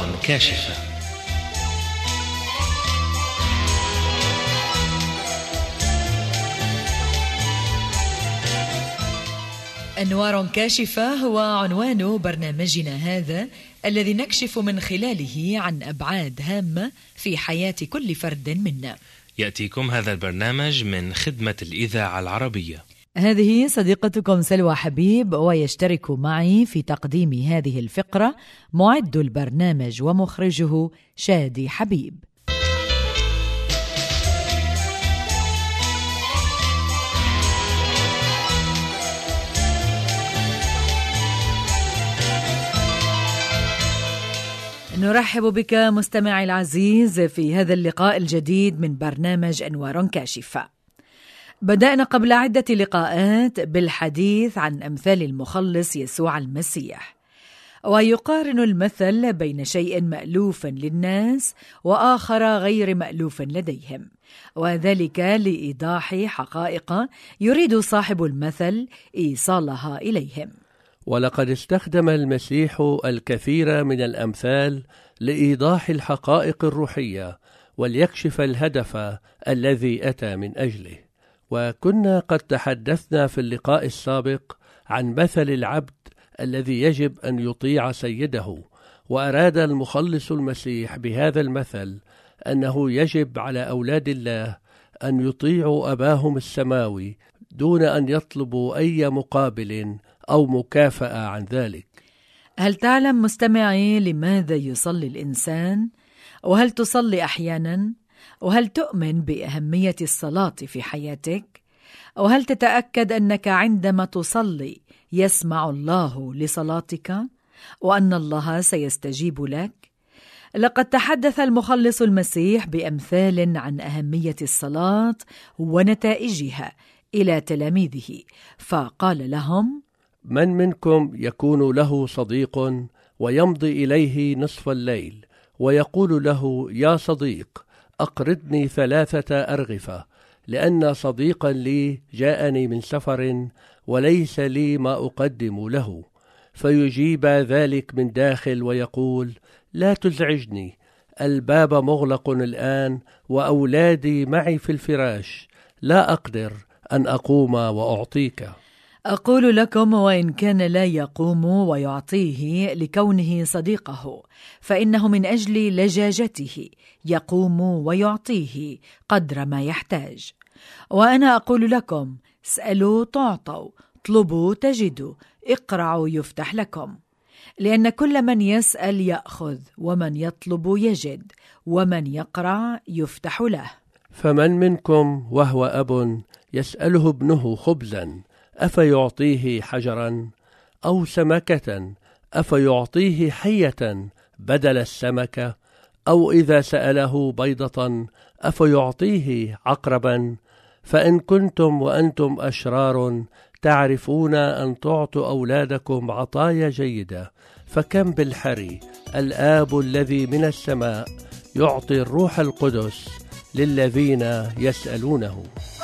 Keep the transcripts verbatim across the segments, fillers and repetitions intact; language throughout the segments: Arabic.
كاشفة. أنوار كاشفة هو عنوان برنامجنا هذا، الذي نكشف من خلاله عن أبعاد هامة في حياة كل فرد منا. يأتيكم هذا البرنامج من خدمة الإذاعة العربية. هذه صديقتكم سلوى حبيب، ويشترك معي في تقديم هذه الفقرة معد البرنامج ومخرجه شادي حبيب. نرحب بك مستمعي العزيز في هذا اللقاء الجديد من برنامج أنوار كاشفة. بدأنا قبل عدة لقاءات بالحديث عن أمثال المخلص يسوع المسيح، ويقارن المثل بين شيء مألوف للناس وآخر غير مألوف لديهم، وذلك لإيضاح حقائق يريد صاحب المثل إيصالها إليهم. ولقد استخدم المسيح الكثير من الأمثال لإيضاح الحقائق الروحية وليكشف الهدف الذي أتى من أجله. وكنا قد تحدثنا في اللقاء السابق عن مثل العبد الذي يجب أن يطيع سيده، وأراد المخلص المسيح بهذا المثل أنه يجب على أولاد الله أن يطيعوا أباهم السماوي دون أن يطلبوا أي مقابل أو مكافأة عن ذلك. هل تعلم مستمعي لماذا يصلي الإنسان؟ وهل تصلي أحيانا؟ وهل تؤمن بأهمية الصلاة في حياتك؟ وهل تتأكد أنك عندما تصلي يسمع الله لصلاتك وأن الله سيستجيب لك؟ لقد تحدث المخلص المسيح بأمثال عن أهمية الصلاة ونتائجها إلى تلاميذه، فقال لهم: من منكم يكون له صديق ويمضي إليه نصف الليل ويقول له: يا صديق، أقرضني ثلاثة أرغفة، لأن صديقا لي جاءني من سفر وليس لي ما أقدم له. فيجيب ذلك من داخل ويقول: لا تزعجني، الباب مغلق الآن وأولادي معي في الفراش، لا أقدر أن أقوم وأعطيك. أقول لكم، وإن كان لا يقوم ويعطيه لكونه صديقه، فإنه من أجل لجاجته يقوم ويعطيه قدر ما يحتاج. وأنا أقول لكم: اسألوا تعطوا، اطلبوا تجدوا، اقرعوا يفتح لكم. لأن كل من يسأل يأخذ، ومن يطلب يجد، ومن يقرع يفتح له. فمن منكم وهو أب يسأله ابنه خبزا أفيعطيه حجرا، أو سمكة أفيعطيه حية بدل السمكة، أو إذا سأله بيضة أفيعطيه عقربا؟ فإن كنتم وأنتم أشرار تعرفون أن تعطوا أولادكم عطايا جيدة، فكم بالحري الآب الذي من السماء يعطي الروح القدس للذين يسألونه.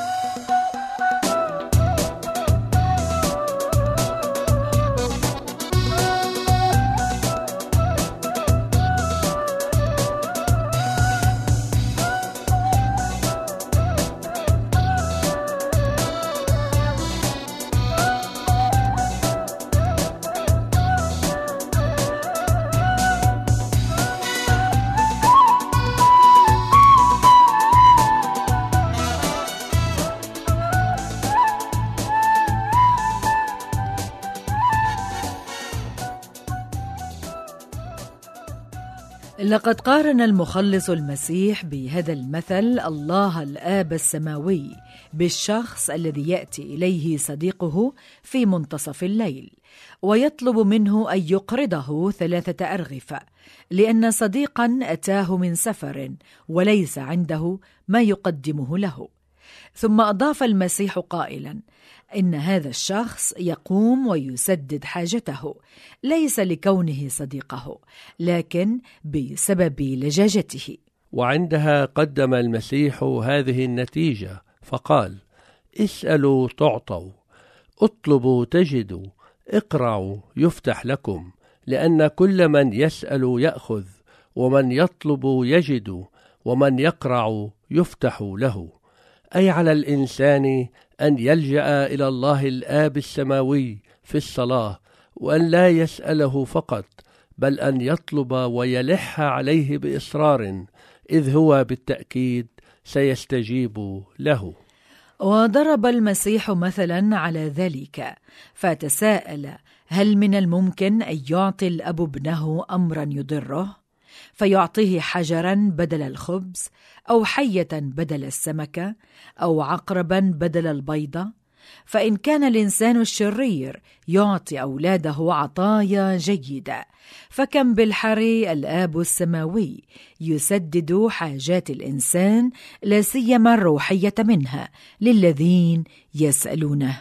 لقد قارن المخلص المسيح بهذا المثل الله الآب السماوي بالشخص الذي يأتي إليه صديقه في منتصف الليل ويطلب منه أن يقرضه ثلاثة أرغفة، لأن صديقا أتاه من سفر وليس عنده ما يقدمه له. ثم أضاف المسيح قائلا: إن هذا الشخص يقوم ويسدد حاجته، ليس لكونه صديقه، لكن بسبب لجاجته. وعندها قدم المسيح هذه النتيجة فقال: اسألوا تعطوا، اطلبوا تجدوا، اقرعوا يفتح لكم، لأن كل من يسأل يأخذ، ومن يطلب يجد، ومن يقرع يفتح له. أي على الإنسان أن يلجأ إلى الله الآب السماوي في الصلاة، وأن لا يسأله فقط، بل أن يطلب ويلح عليه بإصرار، إذ هو بالتأكيد سيستجيب له. وضرب المسيح مثلا على ذلك، فتساءل: هل من الممكن أن يعطي الأب ابنه أمرا يضره، فيعطيه حجرا بدل الخبز، أو حية بدل السمكة، أو عقربا بدل البيضة؟ فإن كان الإنسان الشرير يعطي أولاده عطايا جيدة، فكم بالحري الآب السماوي يسدد حاجات الإنسان، لا سيما الروحية منها، للذين يسألونه.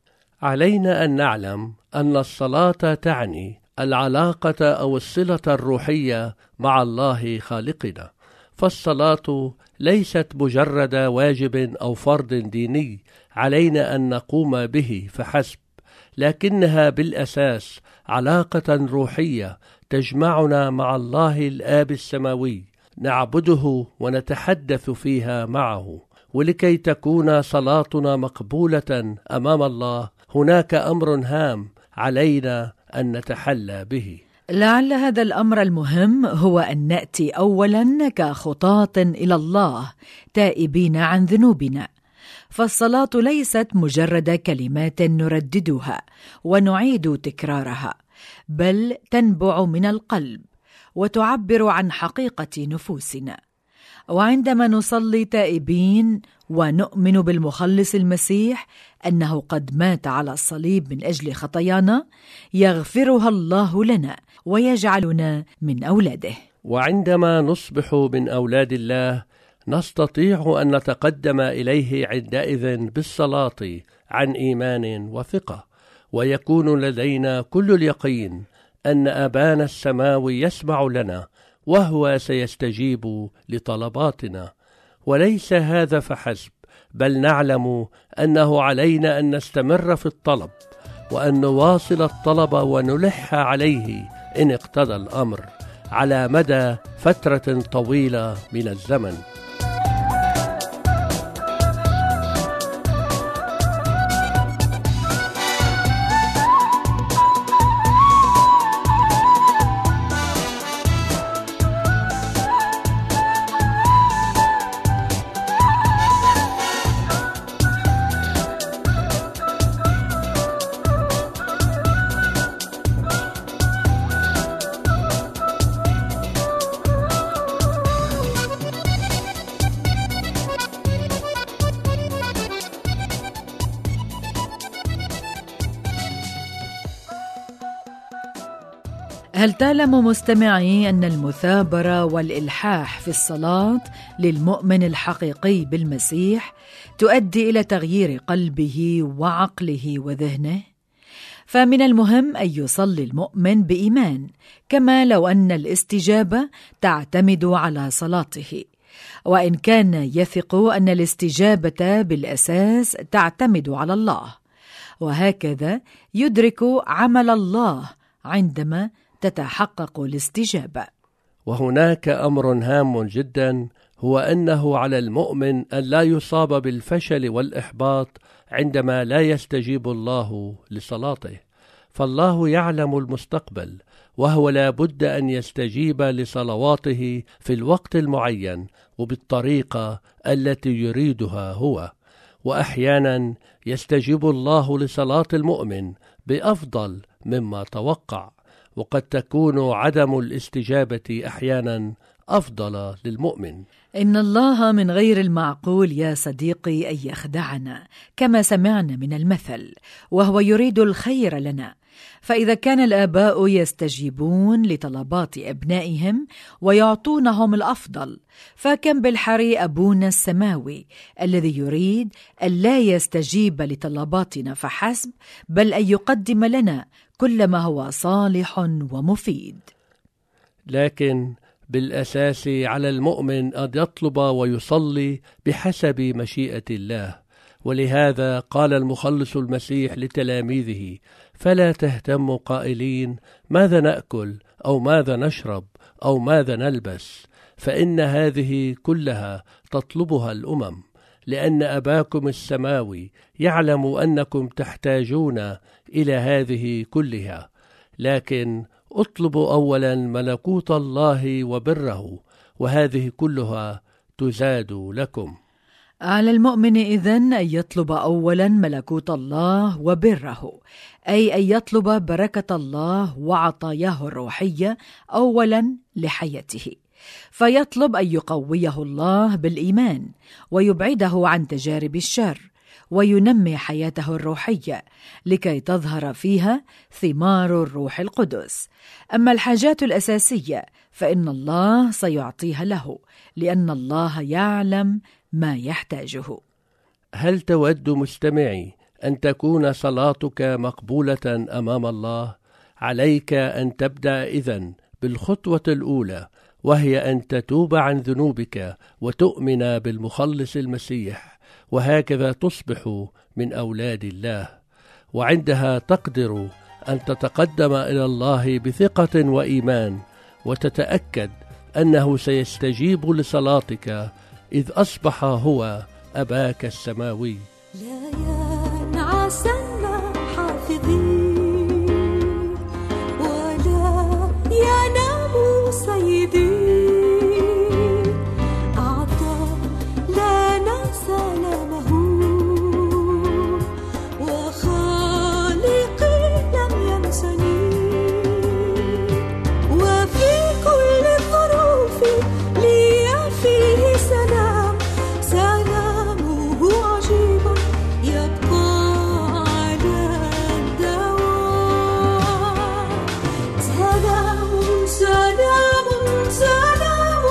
علينا أن نعلم أن الصلاة تعني العلاقة أو الصلة الروحية مع الله خالقنا، فالصلاة ليست مجرد واجب أو فرض ديني علينا أن نقوم به فحسب، لكنها بالأساس علاقة روحية تجمعنا مع الله الآب السماوي، نعبده ونتحدث فيها معه. ولكي تكون صلاتنا مقبولة أمام الله، هناك أمر هام علينا أن نتحلى به. لعل هذا الأمر المهم هو أن نأتي أولاً كخطاة إلى الله تائبين عن ذنوبنا، فالصلاة ليست مجرد كلمات نرددها ونعيد تكرارها، بل تنبع من القلب وتعبر عن حقيقة نفوسنا. وعندما نصلي تائبين ونؤمن بالمخلص المسيح أنه قد مات على الصليب من أجل خطايانا، يغفرها الله لنا ويجعلنا من أولاده. وعندما نصبح من أولاد الله، نستطيع أن نتقدم إليه عندئذ بالصلاة عن إيمان وثقة، ويكون لدينا كل اليقين أن أبانا السماوي يسمع لنا، وهو سيستجيب لطلباتنا. وليس هذا فحسب، بل نعلم أنه علينا أن نستمر في الطلب، وأن نواصل الطلب ونلح عليه إن اقتضى الأمر على مدى فترة طويلة من الزمن. هل تعلم مستمعي أن المثابرة والإلحاح في الصلاة للمؤمن الحقيقي بالمسيح تؤدي إلى تغيير قلبه وعقله وذهنه؟ فمن المهم أن يصلي المؤمن بإيمان، كما لو أن الاستجابة تعتمد على صلاته، وإن كان يثق أن الاستجابة بالأساس تعتمد على الله. وهكذا يدرك عمل الله عندما تتحقق الاستجابة. وهناك أمر هام جدا، هو أنه على المؤمن أن لا يصاب بالفشل والإحباط عندما لا يستجيب الله لصلاته، فالله يعلم المستقبل، وهو لا بد أن يستجيب لصلواته في الوقت المعين وبالطريقة التي يريدها هو. وأحيانا يستجيب الله لصلاة المؤمن بأفضل مما توقع، وقد تكون عدم الاستجابة أحيانا أفضل للمؤمن. إن الله من غير المعقول يا صديقي أن يخدعنا، كما سمعنا من المثل، وهو يريد الخير لنا. فإذا كان الآباء يستجيبون لطلبات أبنائهم ويعطونهم الأفضل، فكم بالحري أبونا السماوي الذي يريد أن لا يستجيب لطلباتنا فحسب، بل أن يقدم لنا كل ما هو صالح ومفيد. لكن بالأساس على المؤمن أن يطلب ويصلي بحسب مشيئة الله، ولهذا قال المخلص المسيح لتلاميذه: فلا تهتموا قائلين ماذا نأكل أو ماذا نشرب أو ماذا نلبس، فإن هذه كلها تطلبها الأمم، لأن أباكم السماوي يعلم أنكم تحتاجون إلى هذه كلها. لكن اطلبوا أولا ملكوت الله وبره، وهذه كلها تزاد لكم. على المؤمن إذن أن يطلب أولا ملكوت الله وبره، أي أن يطلب بركة الله وعطاياه الروحية أولا لحياته، فيطلب أن يقويه الله بالإيمان ويبعده عن تجارب الشر وينمي حياته الروحية لكي تظهر فيها ثمار الروح القدس. أما الحاجات الأساسية فإن الله سيعطيها له، لأن الله يعلم ما يحتاجه. هل تود مستمعي أن تكون صلاتك مقبولة أمام الله؟ عليك أن تبدأ إذن بالخطوة الأولى، وهي أن تتوب عن ذنوبك وتؤمن بالمخلص المسيح، وهكذا تصبح من أولاد الله. وعندها تقدر أن تتقدم إلى الله بثقة وإيمان، وتتأكد أنه سيستجيب لصلاتك، إذ أصبح هو أباك السماوي. لا ينعسن حافظي ولا ينام سيدي، أعطى لنا سلامه وخالقي لم ينسني، وفي كل ظروف لي فيه سلام، سلامه عجيب يبقى على الدوام. سلام سلام سلام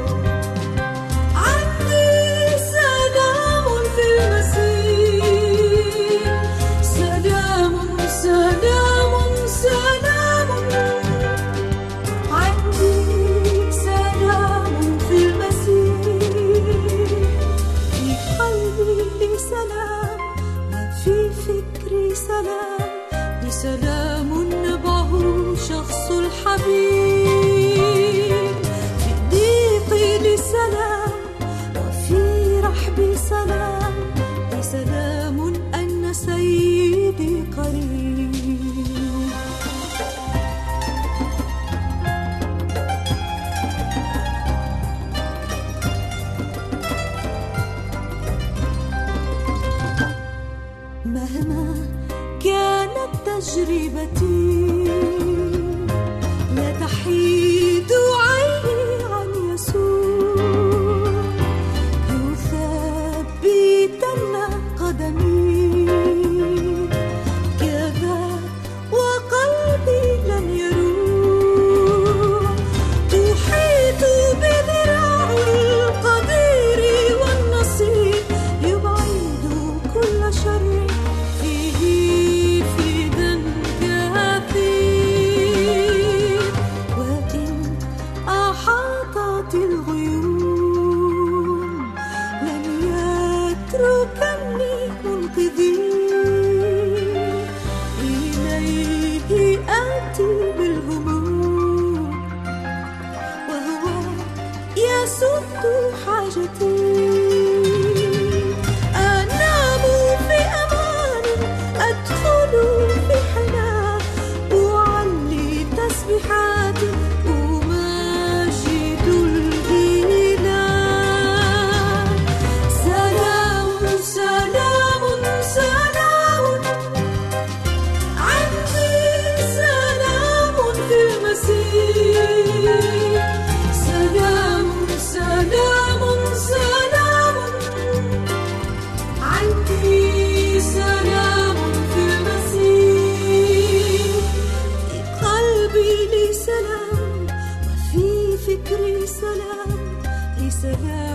عندي، سلام في المسيح، سلام سلام سلام عندي، سلام في المسيح. في قلبي سلام وفي فكري سلام، بسلام نبعه شخص الحبيب. في ضيقي لسلام وفي رحبي سلام، بسلام أن سيدي قريب. مهما كانت تجربتي لا تحيد عيني عن يسوع، يثبتن قدمي كذا وقلبي لن يروح، تحيط بذراع القدير والنصير، يبعد كل شر فيه فدا كثير. وإن أحاطت الغيوم لن يتركني منقذي، إليه آتي بالهموم وهو يسد حاجتي. أنام في أمان، أدخل في حنان، أعلي تسبيحاتي، أماجد الإله. سلام سلام سلام عندي، سلام في المسيح، سلام سلام سلام عندي، سلام في المسيح. في قلبي لي سلام وفي فكري سلام، لي سلام